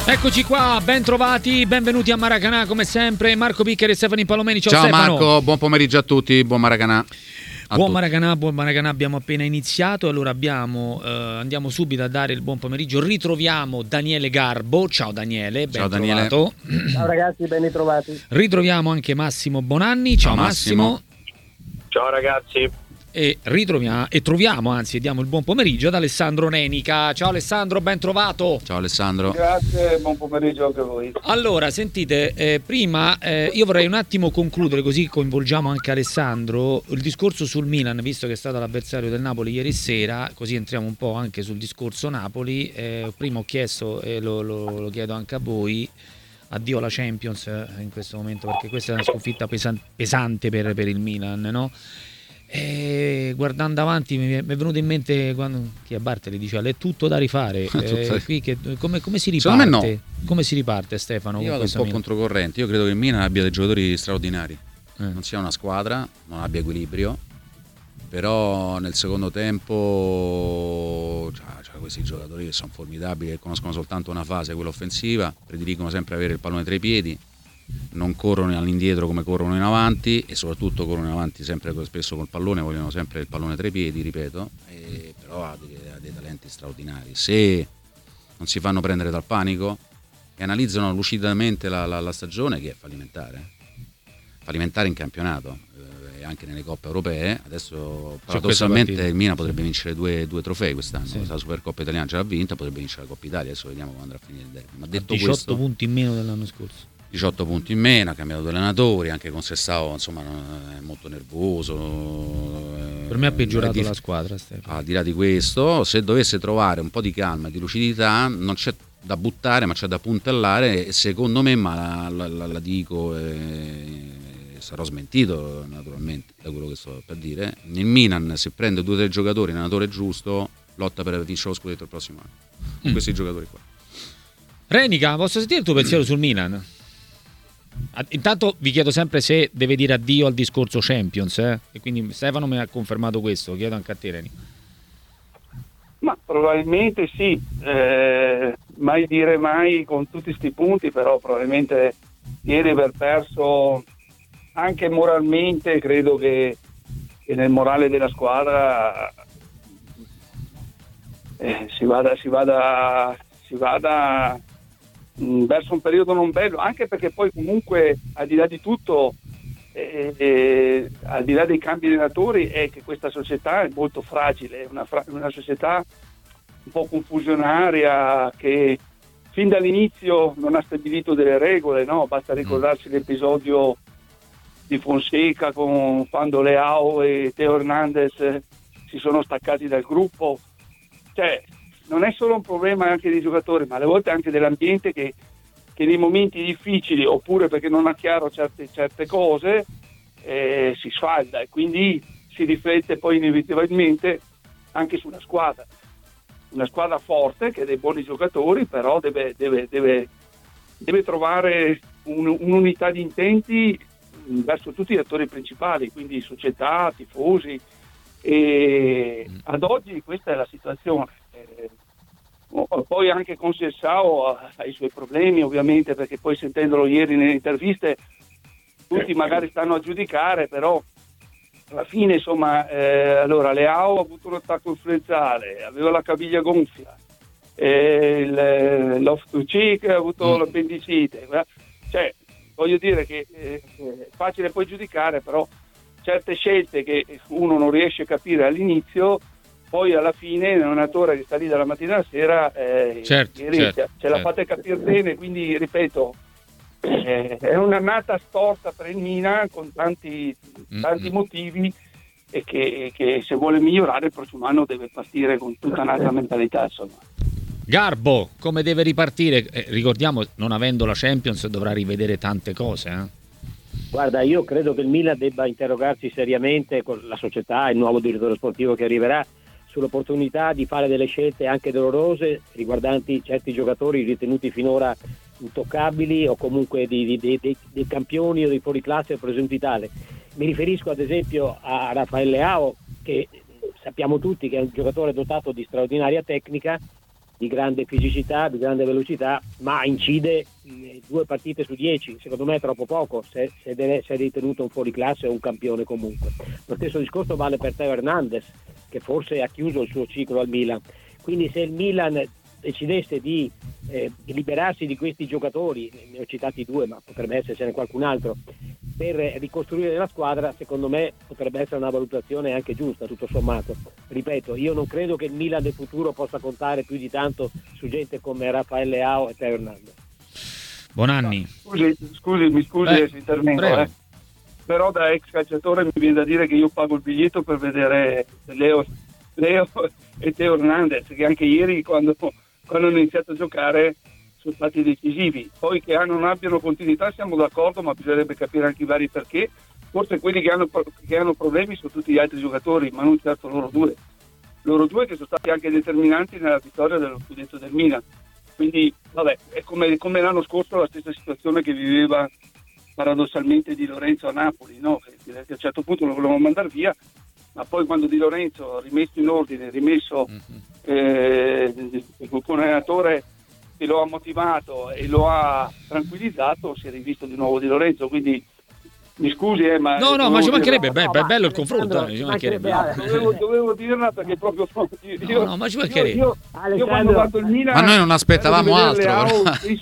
Eccoci qua, ben trovati, benvenuti a Maracanà come sempre. Marco Piccari e Stefano Palomeni. Ciao Stefano. Marco, buon pomeriggio a tutti, buon Maracanà. Buon Maracanà, abbiamo appena iniziato, allora andiamo subito a dare il buon pomeriggio. Ritroviamo Daniele Garbo. Ciao Daniele, ben trovato. Ciao ragazzi, ben ritrovati. Ritroviamo anche Massimo Bonanni. Ciao Massimo. Ciao ragazzi. E troviamo diamo il buon pomeriggio ad Alessandro Nenica. Ciao Alessandro, ben trovato. Ciao Alessandro. Grazie, buon pomeriggio anche a voi. Allora, sentite, prima io vorrei un attimo concludere, così coinvolgiamo anche Alessandro, il discorso sul Milan, visto che è stato l'avversario del Napoli ieri sera, così entriamo un po' anche sul discorso Napoli. Prima ho chiesto, e lo chiedo anche a voi, addio alla Champions in questo momento, perché questa è una sconfitta pesante per il Milan, no? Guardando avanti mi è venuto in mente quando chi è Bartoli diceva è tutto da rifare. Qui come si riparte? Secondo me no. Come si riparte, Stefano? Io vado un po' Milan? controcorrente. Io credo che il Milan abbia dei giocatori straordinari, non sia una squadra, non abbia equilibrio, però nel secondo tempo c'ha questi giocatori che sono formidabili, che conoscono soltanto una fase, quella offensiva, prediligono sempre avere il pallone tra i piedi, non corrono all'indietro come corrono in avanti, e soprattutto corrono in avanti sempre spesso col pallone, vogliono sempre il pallone tra i piedi, ripeto, però ha dei talenti straordinari. Se non si fanno prendere dal panico e analizzano lucidamente la stagione, che è fallimentare in campionato e anche nelle coppe europee. Adesso paradossalmente il Milan potrebbe vincere due trofei quest'anno, la Supercoppa italiana già l'ha vinta, potrebbe vincere la Coppa Italia, adesso vediamo quando andrà a finire il derby. Ma detto 18 punti in meno dell'anno scorso. 18 punti in meno, ha cambiato due allenatori, anche con Sessao insomma è molto nervoso. Per me ha peggiorato la squadra, Stefano. Al di là di questo, se dovesse trovare un po' di calma e di lucidità, non c'è da buttare ma c'è da puntellare, e secondo me, ma la dico sarò smentito naturalmente da quello che sto per dire, il Milan, se prende 2 o 3 giocatori, l'allenatore giusto, lotta per vincere lo scudetto il prossimo anno con questi giocatori qua. Renica, posso sentire il tuo pensiero sul Milan? Intanto vi chiedo sempre se deve dire addio al discorso Champions, e quindi Stefano mi ha confermato questo, lo chiedo anche a te, Renica. Ma probabilmente sì, mai dire mai con tutti sti punti, però probabilmente ieri aver perso anche moralmente, credo che nel morale della squadra si vada verso un periodo non bello, anche perché poi comunque al di là di tutto, al di là dei cambi allenatori, è che questa società è molto fragile, è una società un po' confusionaria, che fin dall'inizio non ha stabilito delle regole, no? Basta ricordarsi l'episodio di Fonseca quando Leao e Teo Hernandez si sono staccati dal gruppo. Cioè, non è solo un problema anche dei giocatori, ma alle volte anche dell'ambiente che nei momenti difficili, oppure perché non ha chiaro certe cose, si sfalda, e quindi si riflette poi inevitabilmente anche sulla squadra. Una squadra forte che ha dei buoni giocatori, però deve trovare un'unità di intenti verso tutti gli attori principali, quindi società, tifosi, e ad oggi questa è la situazione. Poi anche con Sessao ha i suoi problemi, ovviamente, perché poi sentendolo ieri nelle interviste tutti magari stanno a giudicare, però alla fine insomma allora Leao ha avuto un attacco influenzale, aveva la caviglia gonfia, Loftus-Cheek ha avuto l'appendicite, cioè voglio dire che è facile poi giudicare, però certe scelte che uno non riesce a capire all'inizio, poi alla fine l'allenatore che sta lì dalla mattina alla sera ce la fate capire bene, quindi ripeto, è un'annata storta per il Milan con tanti motivi, e che se vuole migliorare il prossimo anno deve partire con tutta un'altra mentalità, insomma. Garbo, come deve ripartire? Ricordiamo, non avendo la Champions dovrà rivedere tante cose, Guarda, io credo che il Milan debba interrogarsi seriamente con la società, il nuovo direttore sportivo che arriverà, sull'opportunità di fare delle scelte anche dolorose riguardanti certi giocatori ritenuti finora intoccabili, o comunque dei campioni o dei fuoriclasse o presunti tale. Mi riferisco ad esempio a Rafael Leao, che sappiamo tutti che è un giocatore dotato di straordinaria tecnica, di grande fisicità, di grande velocità, ma incide 2 partite su 10. Secondo me è troppo poco se deve essere ritenuto un fuoriclasse o un campione comunque. Lo stesso discorso vale per Teo Hernandez, che forse ha chiuso il suo ciclo al Milan. Quindi se il Milan decidesse di liberarsi di questi giocatori, ne ho citati 2, ma potrebbe essercene qualcun altro, per ricostruire la squadra, secondo me potrebbe essere una valutazione anche giusta, tutto sommato. Ripeto, io non credo che il Milan del futuro possa contare più di tanto su gente come Rafael Leao e Teo Hernandez. Bonanni. Mi scusi se intervengo, però da ex calciatore mi viene da dire che io pago il biglietto per vedere Leo e Teo Hernandez, che anche ieri quando hanno iniziato a giocare sono stati decisivi. Poi che non abbiano continuità siamo d'accordo, ma bisognerebbe capire anche i vari perché. Forse quelli che hanno problemi sono tutti gli altri giocatori, ma non certo loro due che sono stati anche determinanti nella vittoria dello scudetto del Milan. Quindi vabbè, è come l'anno scorso la stessa situazione che viveva paradossalmente Di Lorenzo a Napoli, no? Che a un certo punto lo volevano mandare via, ma poi quando Di Lorenzo, rimesso in ordine, rimesso con un allenatore che lo ha motivato e lo ha tranquillizzato, si è rivisto di nuovo Di Lorenzo. Quindi mi scusi, ma ma ci mancherebbe, bello il confronto, ci mancherebbe. Dovevo dirla perché proprio io, ma ci mancherebbe. Io quando ho fatto il Milan, ma noi non aspettavamo altro.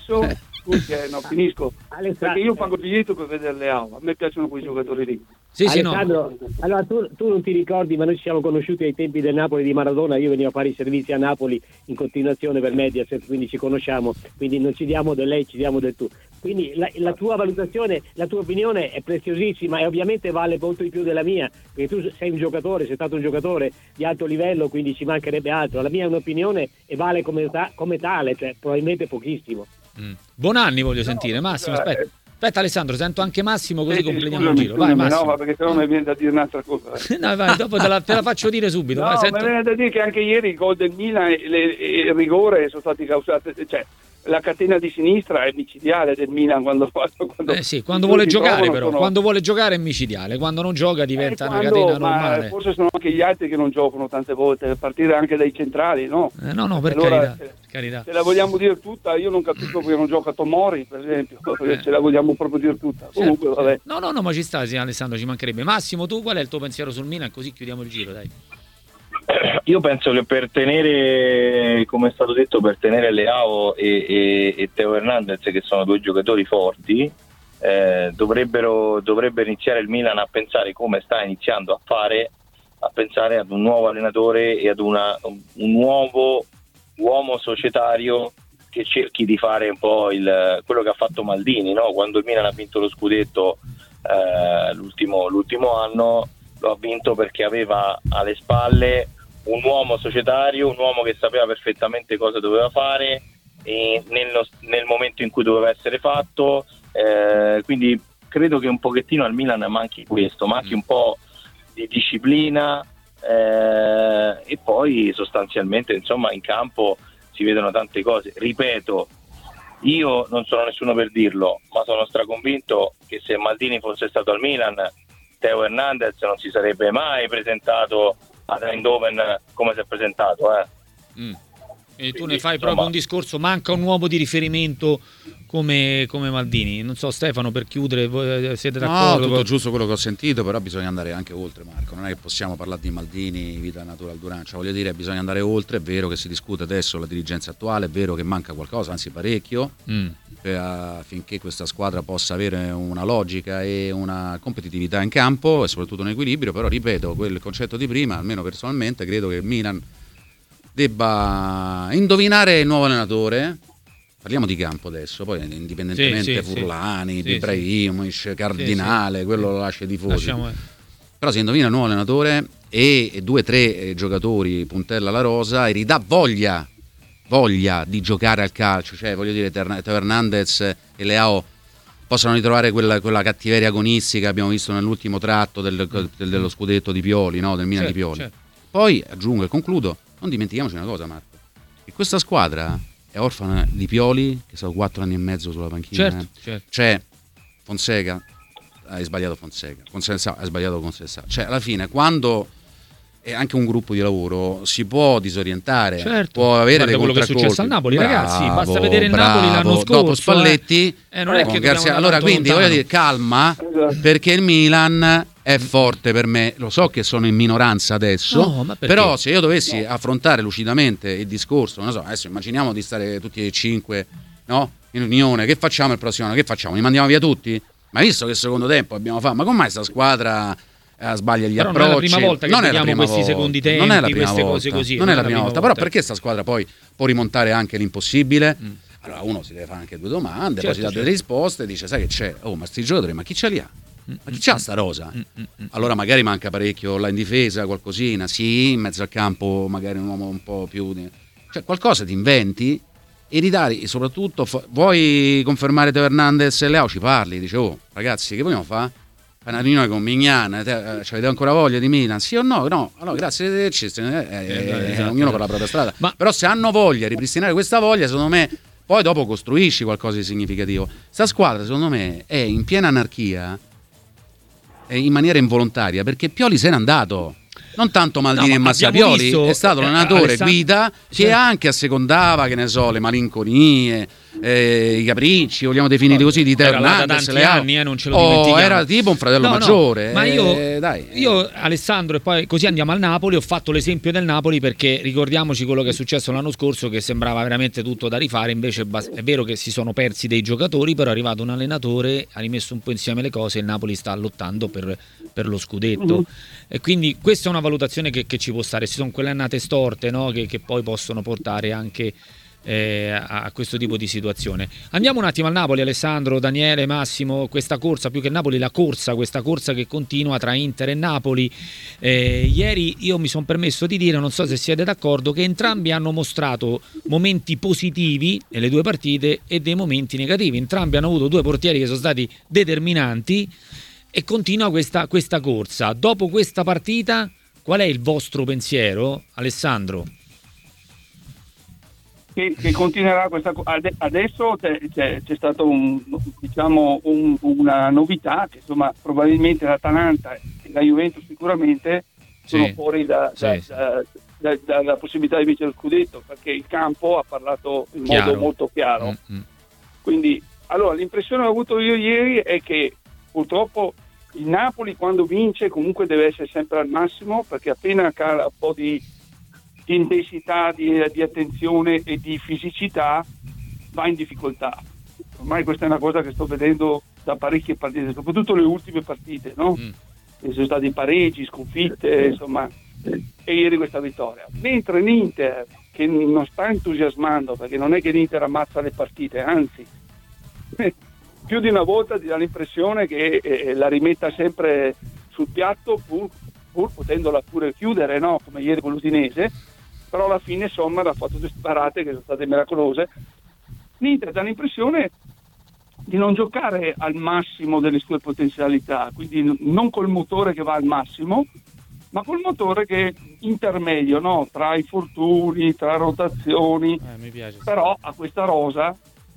Finisco. Perché io pago il biglietto per vedere Leao, a me piacciono quei giocatori lì. Alessandro, allora tu non ti ricordi, ma noi ci siamo conosciuti ai tempi del Napoli di Maradona. Io venivo a fare i servizi a Napoli in continuazione per Mediaset, quindi ci conosciamo, quindi non ci diamo del lei, ci diamo del tu. Quindi la tua valutazione, la tua opinione è preziosissima e ovviamente vale molto di più della mia, perché tu sei un giocatore, sei stato un giocatore di alto livello, quindi ci mancherebbe altro. La mia è un'opinione e vale come tale, cioè probabilmente pochissimo. Bonanni voglio sentire. Massimo, aspetta Alessandro, sento anche Massimo, così completiamo il giro. Vai Massimo. No, perché sennò mi viene da dire un'altra cosa. No, vai, dopo te la faccio dire subito. No, mi viene da dire che anche ieri il gol del Milan e il rigore sono stati causati, cioè la catena di sinistra è micidiale del Milan quando vuole giocare, però quando vuole giocare è micidiale, quando non gioca diventa una catena normale. Forse sono anche gli altri che non giocano tante volte, a partire anche dai centrali, no? No, per allora, carità. Se la vogliamo dire tutta, io non capisco perché non gioca Tomori, per esempio, se la vogliamo proprio dire tutta. Certo. Comunque, vabbè. No, ma ci sta, sì, Alessandro, ci mancherebbe. Massimo, tu qual è il tuo pensiero sul Milan? Così chiudiamo il giro, dai. Io penso che per tenere, come è stato detto, per tenere Leao e Teo Hernandez, che sono 2 giocatori forti, dovrebbe iniziare il Milan a pensare, come sta iniziando a fare, a pensare ad un nuovo allenatore e ad un nuovo uomo societario che cerchi di fare un po' quello che ha fatto Maldini, no? Quando il Milan ha vinto lo scudetto l'ultimo anno, lo ha vinto perché aveva alle spalle un uomo societario, un uomo che sapeva perfettamente cosa doveva fare e nel momento in cui doveva essere fatto, quindi credo che un pochettino al Milan manchi un po' di disciplina, e poi sostanzialmente insomma in campo si vedono tante cose. Ripeto, io non sono nessuno per dirlo, ma sono straconvinto che se Maldini fosse stato al Milan, Teo Hernandez non si sarebbe mai presentato ad Eindhoven come si è presentato. E tu ne fai proprio un discorso, manca un uomo di riferimento come Maldini. Non so, Stefano, per chiudere, siete d'accordo? No, tutto giusto quello che ho sentito, però bisogna andare anche oltre, Marco. Non è che possiamo parlare di Maldini, vita natural Duran, voglio dire, bisogna andare oltre. È vero che si discute adesso la dirigenza attuale, è vero che manca qualcosa, anzi parecchio, affinché questa squadra possa avere una logica e una competitività in campo e soprattutto un equilibrio. Però ripeto, quel concetto di prima, almeno personalmente credo che il Milan debba indovinare il nuovo allenatore. Parliamo di campo adesso, poi indipendentemente Furlani, Ibrahimovic, Cardinale, quello lo lascia ai tifosi. Però se indovina il nuovo allenatore e 2 o 3 giocatori puntella alla rosa e ridà voglia di giocare al calcio, cioè voglio dire, Teo Hernandez e Leao possano ritrovare quella cattiveria agonistica che abbiamo visto nell'ultimo tratto dello scudetto di Pioli, no? Del Milan di Pioli. Certo. Poi aggiungo e concludo, non dimentichiamoci una cosa, Marco, che questa squadra è orfana di Pioli, che sono 4 anni e mezzo sulla panchina. Certo. C'è Fonseca, hai sbagliato Fonseca ha sbagliato Conceição. Cioè alla fine quando è anche un gruppo di lavoro, si può disorientare, certo. può avere Guarda dei quello che è contraccolpi. successo al Napoli, Bravo, ragazzi, basta vedere il Napoli l'anno scorso. Dopo Spalletti, non è che dobbiamo allora tanto quindi lontano. voglio dire calma, perché il Milan è forte per me, lo so che sono in minoranza adesso, No, ma perché? però se io dovessi affrontare lucidamente il discorso, non so, adesso immaginiamo di stare tutti e 5, no? In unione, che facciamo il prossimo anno? Che facciamo? Li mandiamo via tutti? Ma visto che il secondo tempo abbiamo fatto, ma come mai sta squadra sbaglia gli però approcci? non è la prima volta che non è la vediamo prima questi volta. secondi tempi, non è la prima queste volta. cose così. Non è la prima volta, però perché sta squadra poi può rimontare anche l'impossibile? Allora uno si deve fare anche 2 domande, poi si dà delle risposte e dice sai che c'è? Oh, ma sti giocatori, ma chi ce li ha? Ma chi c'ha sta rosa? Allora magari manca parecchio là in difesa, qualcosina, sì, in mezzo al campo magari un uomo un po' più... Cioè qualcosa ti inventi e ridare, soprattutto vuoi confermare Teo Hernandez e Leao, ci parli, dice oh ragazzi che vogliamo fare? Una riunione con Mignan, avete ancora voglia di Milan? Sì o no? No, allora grazie arrivederci, ognuno per la propria strada. Però se hanno voglia di ripristinare questa voglia, secondo me, poi dopo costruisci qualcosa di significativo. Sta squadra, secondo me, è in piena anarchia, in maniera involontaria, perché Pioli se n'è andato. Non tanto Maldini e Mazzapioli, è stato l'allenatore guida che anche assecondava, che ne so, le malinconie, i capricci, vogliamo definirli così, di Teo Hernandez, da tanti anni, non ce lo dimentichiamo. Era tipo un fratello maggiore. Ma dai. io, Alessandro, e poi così andiamo al Napoli, ho fatto l'esempio del Napoli perché ricordiamoci quello che è successo l'anno scorso, che sembrava veramente tutto da rifare, invece è vero che si sono persi dei giocatori, però è arrivato un allenatore, ha rimesso un po' insieme le cose e il Napoli sta lottando per lo scudetto. E quindi questa è una valutazione che ci può stare. Ci sono quelle annate storte, no? che poi possono portare anche a questo tipo di situazione. Andiamo un attimo al Napoli, Alessandro, Daniele, Massimo, questa corsa, più che Napoli questa corsa che continua tra Inter e Napoli. Ieri io mi sono permesso di dire, non so se siete d'accordo, che entrambi hanno mostrato momenti positivi nelle 2 partite e dei momenti negativi. Entrambi hanno avuto 2 portieri che sono stati determinanti e continua questa corsa. Dopo questa partita, qual è il vostro pensiero, Alessandro? Che continuerà questa. Adesso c'è stato una novità, che insomma probabilmente l'Atalanta e la Juventus sicuramente sono fuori dalla possibilità di vincere lo scudetto, perché il campo ha parlato in modo molto chiaro. Quindi allora l'impressione che ho avuto io ieri è che purtroppo il Napoli quando vince comunque deve essere sempre al massimo, perché appena cala un po' di intensità, di attenzione e di fisicità va in difficoltà. Ormai questa è una cosa che sto vedendo da parecchie partite, soprattutto le ultime partite, no? Ci sono stati pareggi, sconfitte, insomma, e ieri questa vittoria. Mentre l'Inter, che non sta entusiasmando, perché non è che l'Inter ammazza le partite, anzi più di una volta ti dà l'impressione che la rimetta sempre sul piatto pur potendola pure chiudere, no? Come ieri con l'Udinese, però alla fine Sommer ha fatto 2 sparate che sono state miracolose. L'Inter dà l'impressione di non giocare al massimo delle sue potenzialità, quindi non col motore che va al massimo, ma col motore che è intermedio, no? Tra i fortuni, tra rotazioni, mi piace. Però ha questa rosa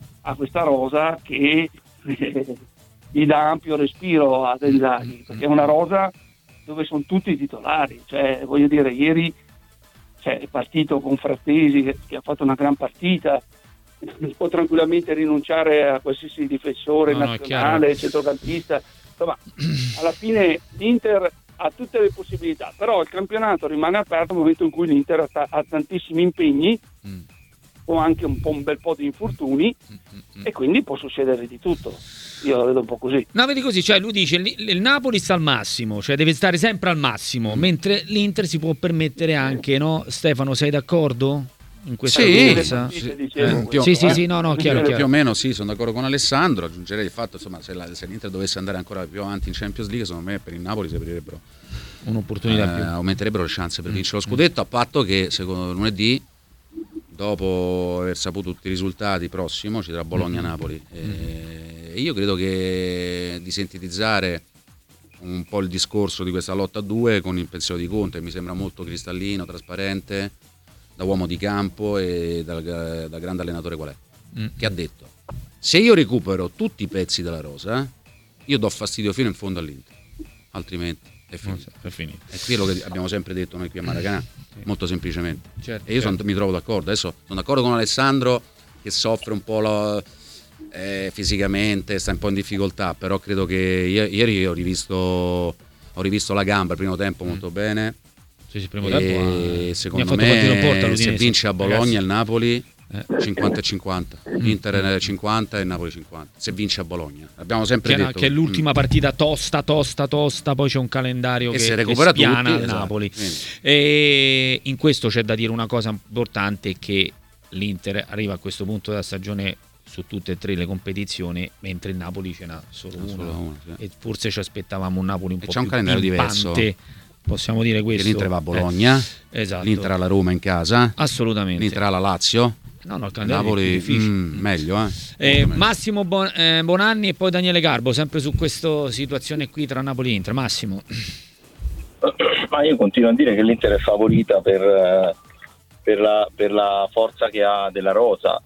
che gli dà ampio respiro a Inzaghi, perché è una rosa dove sono tutti i titolari, cioè voglio dire, ieri è partito con Frattesi che ha fatto una gran partita, può tranquillamente rinunciare a qualsiasi difensore nazionale, centrocampista, insomma alla fine l'Inter ha tutte le possibilità, però il campionato rimane aperto nel momento in cui l'Inter ha tantissimi impegni o anche un bel po' di infortuni e quindi può succedere di tutto. Io la vedo un po' così. No, vedi così, cioè lui dice il Napoli sta al massimo, cioè deve stare sempre al massimo, mentre l'Inter si può permettere anche, no? Stefano, sei d'accordo? In questa corsa? Chiaro. Più o meno sì, sono d'accordo con Alessandro. Aggiungerei il fatto, insomma, se l'Inter dovesse andare ancora più avanti in Champions League, secondo me per il Napoli si aprirebbero un'opportunità più. Aumenterebbero le chance per vincere lo scudetto, a patto che secondo lunedì, dopo aver saputo tutti i risultati, prossimo ci sarà Bologna-Napoli. E io credo che di sintetizzare un po' il discorso di questa lotta a 2 con il pensiero di Conte, mi sembra molto cristallino, trasparente, da uomo di campo e da grande allenatore qual è, che ha detto: se io recupero tutti i pezzi della rosa, io do fastidio fino in fondo all'Inter, altrimenti è finito. È finito. È quello che abbiamo sempre detto noi qui a Maracanã, molto semplicemente. Certo, E io mi trovo d'accordo. Adesso sono d'accordo con Alessandro che soffre un po' fisicamente, sta un po' in difficoltà, però credo che ieri ho rivisto la gamba il primo tempo molto bene. Sì, il primo tempo secondo me se vince a Bologna, ragazzi, il Napoli 50 e 50, Inter 50 e Napoli 50, se vince a Bologna. Abbiamo sempre detto che è l'ultima partita tosta, poi c'è un calendario che recupera spiana tutti, al Napoli. Esatto. E in questo c'è da dire una cosa importante, che l'Inter arriva a questo punto della stagione su tutte e tre le competizioni, mentre il Napoli ce n'ha solo una, sì. E forse ci aspettavamo un Napoli un po' c'è più un calendario pimpante, diverso. Possiamo dire questo. L'Inter va a Bologna, esatto. L'Inter ha la Roma in casa, assolutamente. L'Inter ha la Lazio. No, il calendario Napoli è difficile. Meglio, Massimo Bonanni e poi Daniele Garbo, sempre su questa situazione qui tra Napoli e Inter. Massimo. Ma io continuo a dire che l'Inter è favorita per la forza che ha della rosa,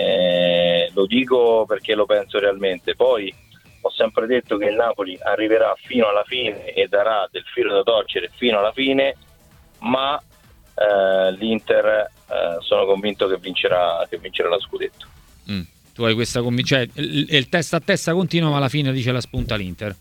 lo dico perché lo penso realmente. Poi ho sempre detto che il Napoli arriverà fino alla fine e darà del filo da torcere fino alla fine, ma l'Inter sono convinto che vincerà lo scudetto. Tu hai questa convinzione, cioè il testa a testa continua, ma alla fine dice la spunta l'Inter?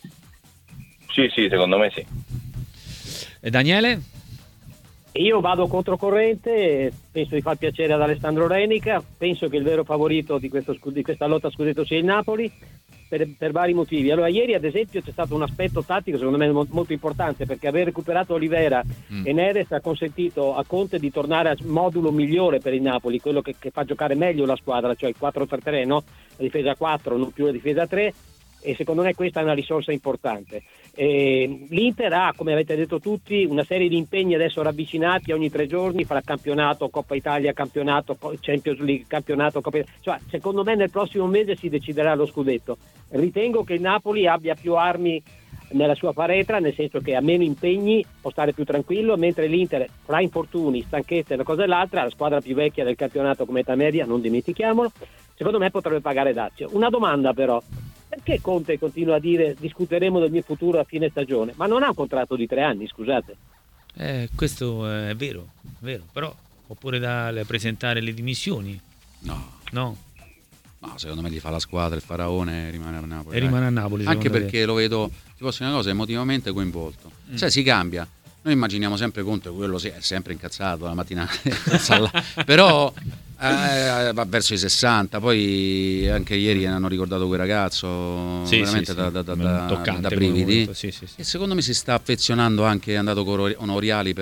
Sì, secondo me sì. E Daniele? Io vado controcorrente, penso di far piacere ad Alessandro Renica, penso che il vero favorito di questa lotta a scudetto sia il Napoli, per vari motivi. Allora, ieri ad esempio c'è stato un aspetto tattico secondo me molto importante, perché aver recuperato Olivera e Neres ha consentito a Conte di tornare al modulo migliore per il Napoli, quello che fa giocare meglio la squadra, cioè il 4-3-3, no? La difesa a 4, non più la difesa a 3, e secondo me questa è una risorsa importante. L'Inter ha, come avete detto tutti, una serie di impegni adesso ravvicinati ogni 3 giorni, fra campionato, Coppa Italia, campionato, Champions League, campionato, Coppa Italia. Cioè, secondo me nel prossimo mese si deciderà lo scudetto. Ritengo che il Napoli abbia più armi nella sua paretra, nel senso che ha meno impegni, può stare più tranquillo, mentre l'Inter, fra infortuni, stanchezza e una cosa e l'altra, la squadra più vecchia del campionato come età media, non dimentichiamolo, secondo me potrebbe pagare dazio. Una domanda però: perché Conte continua a dire discuteremo del mio futuro a fine stagione? Ma non ha un contratto di 3 anni, scusate. Questo è vero, però oppure da presentare le dimissioni. No, secondo me gli fa la squadra, il faraone rimane a Napoli. E rimane a Napoli. Anche perché lo vedo, ti posso dire una cosa, emotivamente coinvolto. Cioè si cambia. Noi immaginiamo sempre Conte, quello è sempre incazzato la mattina, però va verso i 60, poi anche ieri hanno ricordato quel ragazzo, veramente da brividi. Sì. E secondo me si sta affezionando anche, è andato con Oriali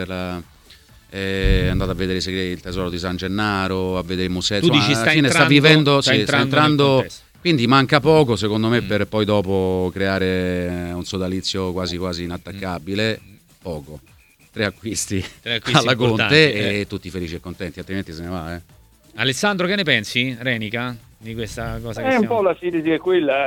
è andato a vedere il tesoro di San Gennaro, a vedere il museo. Tu dici alla fine sta entrando, quindi manca poco secondo me per poi dopo creare un sodalizio quasi inattaccabile. Poco, 3 acquisti alla Conte e tutti felici e contenti, altrimenti se ne va. Alessandro, che ne pensi, Renica, di questa cosa? È un po' la sintesi è quella.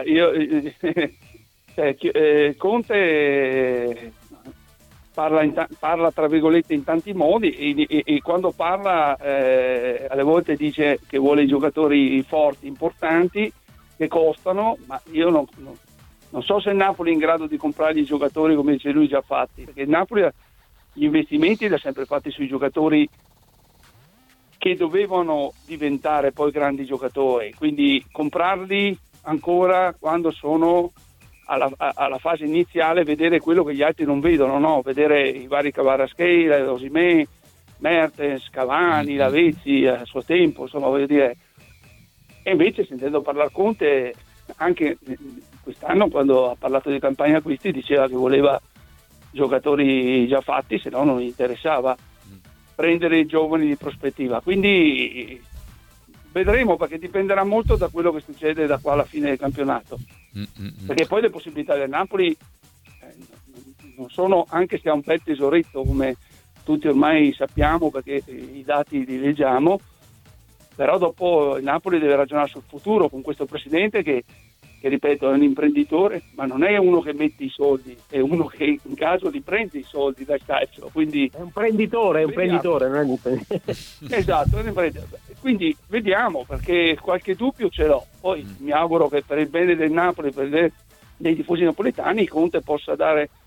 Conte parla tra virgolette in tanti modi e quando parla alle volte dice che vuole i giocatori forti, importanti, che costano, ma io non so se il Napoli è in grado di comprare i giocatori come dice lui già fatti, perché il Napoli gli investimenti li ha sempre fatti sui giocatori che dovevano diventare poi grandi giocatori, quindi comprarli ancora quando sono alla fase iniziale, vedere quello che gli altri non vedono, no? Vedere i vari Kvaratskhelia, Osimhen, Mertens, Cavani, Lavezzi a suo tempo, insomma, voglio dire. E invece, sentendo parlare Conte anche quest'anno, quando ha parlato di campagna acquisti, diceva che voleva giocatori già fatti, se no non gli interessava prendere i giovani di prospettiva. Quindi vedremo, perché dipenderà molto da quello che succede da qua alla fine del campionato, perché poi le possibilità del Napoli non sono, anche se ha un bel tesoretto come tutti ormai sappiamo perché i dati li leggiamo, però dopo il Napoli deve ragionare sul futuro con questo presidente che ripeto è un imprenditore, ma non è uno che mette i soldi, è uno che in caso li prende i soldi dal calcio, quindi è un prenditore, non è un imprenditore. Esatto, è un imprenditore. Quindi vediamo, perché qualche dubbio ce l'ho, poi mi auguro che per il bene del Napoli, per il bene dei tifosi napoletani, Conte possa dare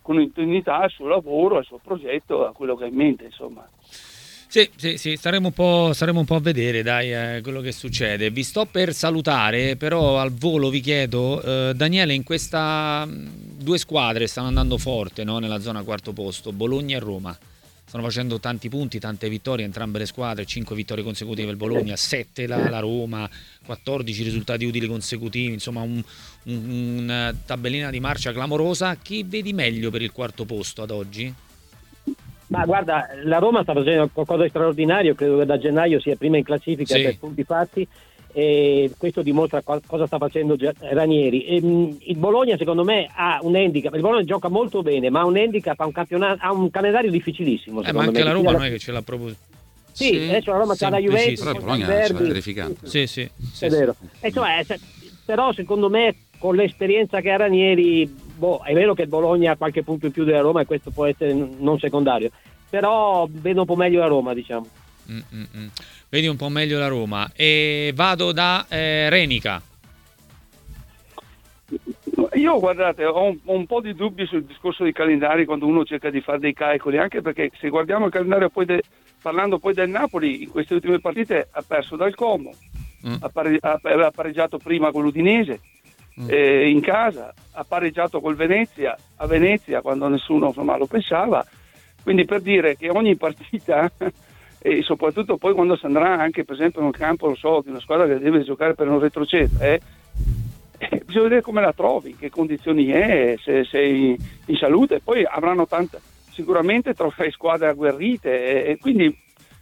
continuità al suo lavoro, al suo progetto, a quello che ha in mente, insomma. Sì, staremo un po' a vedere, dai, quello che succede. Vi sto per salutare, però al volo vi chiedo, Daniele, in questa due squadre stanno andando forte, no? Nella zona quarto posto, Bologna e Roma. Stanno facendo tanti punti, tante vittorie, entrambe le squadre, 5 vittorie consecutive il Bologna, 7 la Roma, 14 risultati utili consecutivi, insomma una tabellina di marcia clamorosa. Chi vedi meglio per il quarto posto ad oggi? Ma guarda, la Roma sta facendo qualcosa di straordinario, credo che da gennaio sia prima in classifica per punti fatti, e questo dimostra cosa sta facendo Ranieri. Il Bologna secondo me ha un handicap, il Bologna gioca molto bene, ma ha un handicap, ha un calendario difficilissimo. Ma anche la Roma non è che ce l'ha proprio... Sì, adesso la Roma c'ha la Juventus, però il Bologna è terrificante. Sì, è vero. Però secondo me con l'esperienza che ha Ranieri, è vero che il Bologna ha qualche punto in più della Roma e questo può essere non secondario, però vedo un po' meglio la Roma, diciamo. Vedi un po' meglio la Roma. E vado da Renica. Io, guardate, ho un po' di dubbi sul discorso dei calendari quando uno cerca di fare dei calcoli, anche perché se guardiamo il calendario parlando poi del Napoli, in queste ultime partite ha perso dal Como, ha pareggiato prima con l'Udinese, in casa, ha pareggiato col Venezia, a Venezia quando nessuno lo pensava, quindi per dire che ogni partita e soprattutto poi quando si andrà anche per esempio in un campo di una squadra che deve giocare per non retrocedere, bisogna vedere come la trovi, in che condizioni è, se sei in salute, poi avranno sicuramente trofei squadre agguerrite, e quindi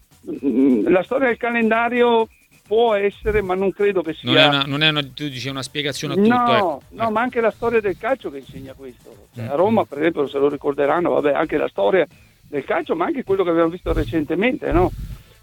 la storia del calendario può essere, ma non credo che sia... Non è tu dici una spiegazione a tutto. No, ma anche la storia del calcio che insegna questo. A Roma, per esempio, se lo ricorderanno, anche la storia del calcio, ma anche quello che abbiamo visto recentemente, no?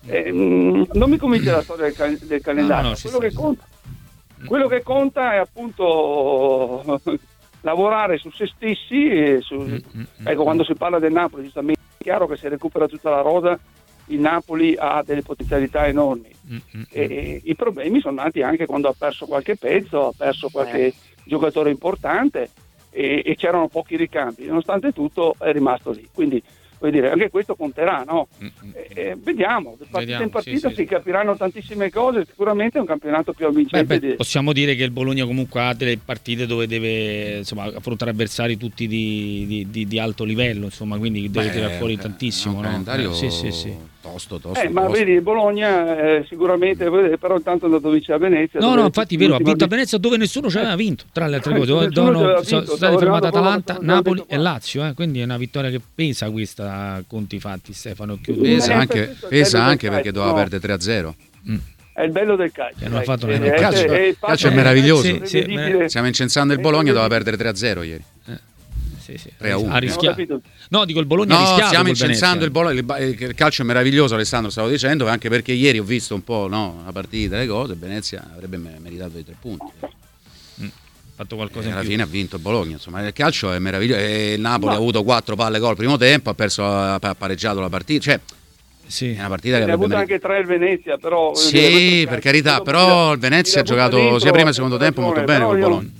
Non mi convince la storia del calendario. Quello che conta è appunto lavorare su se stessi. Ecco, quando si parla del Napoli, giustamente è chiaro che se recupera tutta la rosa, il Napoli ha delle potenzialità enormi. E i problemi sono nati anche quando ha perso qualche pezzo, ha perso qualche giocatore importante e c'erano pochi ricambi. Nonostante tutto è rimasto lì. Quindi vuol dire, anche questo conterà, no? Vediamo, di partita in partita si capiranno tantissime cose. Sicuramente è un campionato più avvincente. Possiamo dire che il Bologna comunque ha delle partite dove deve affrontare avversari tutti di alto livello, insomma, quindi deve tirare fuori tantissimo, no? Sì. Tosto. Ma vedi, il Bologna sicuramente, però intanto è andato vincere a Venezia. No, infatti è vero, ha vinto a Venezia dove nessuno ci aveva vinto, tra le altre cose. Sono state fermate Atalanta, Napoli e Lazio, quindi è una vittoria che pesa questa, conti fatti, Stefano. Pesa anche perché doveva perdere 3-0. È il bello del calcio. Il calcio è meraviglioso. Stiamo incensando il Bologna, doveva perdere 3-0 ieri. 3-1. Ha rischiato. No, dico il Bologna ha rischiato. Stiamo incensando il Bologna. Il calcio è meraviglioso, Alessandro stavo dicendo, anche perché ieri ho visto un po' la partita, le cose. Venezia avrebbe meritato i 3 punti. Fatto qualcosa alla fine ha vinto il Bologna, insomma il calcio è meraviglioso. E il Napoli ha avuto 4 palle gol primo tempo, ha pareggiato la partita, cioè è una partita che ha avuto anche 3 il Venezia, però per carità, però il Venezia ha giocato sia prima che secondo tempo molto bene col Bologna.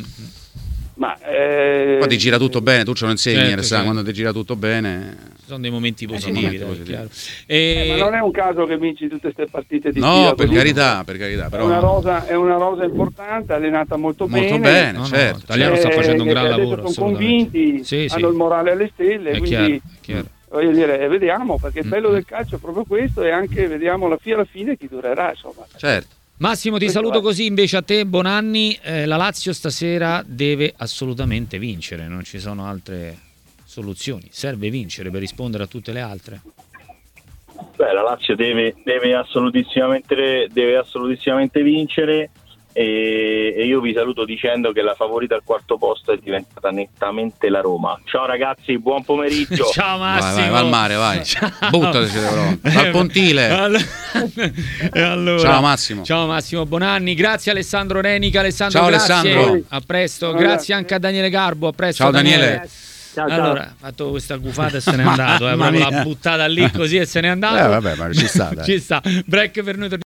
Poi ti gira tutto bene, tu ce lo insegni, quando ti gira tutto bene sono dei momenti positivi, chiaro. Ma non è un caso che vinci tutte queste partite di per carità, però è una rosa importante, allenata molto bene, certo. L'italiano sta facendo un gran lavoro, sono convinti, hanno il morale alle stelle, quindi voglio dire, vediamo, perché il bello del calcio è proprio questo, e anche vediamo alla fine chi durerà, insomma. Certo. Massimo, ti saluto così invece a te, buon anni. La Lazio stasera deve assolutamente vincere, non ci sono altre soluzioni, serve vincere per rispondere a tutte le altre. La Lazio deve assolutissimamente vincere, e io vi saluto dicendo che la favorita al quarto posto è diventata nettamente la Roma. Ciao ragazzi, buon pomeriggio. Ciao Massimo. Vai al mare, vai. Buttati al pontile. Allora, ciao Massimo, buon anni. Grazie Alessandro Renica. Ciao grazie. Alessandro. A presto. Grazie anche a Daniele Garbo. A presto. Ciao Daniele. Ciao. Allora, ha fatto questa gufata e se n'è andato, proprio l'ha buttata lì così e se n'è andato. Vabbè, ma ci sta. Ci sta. Break per noi.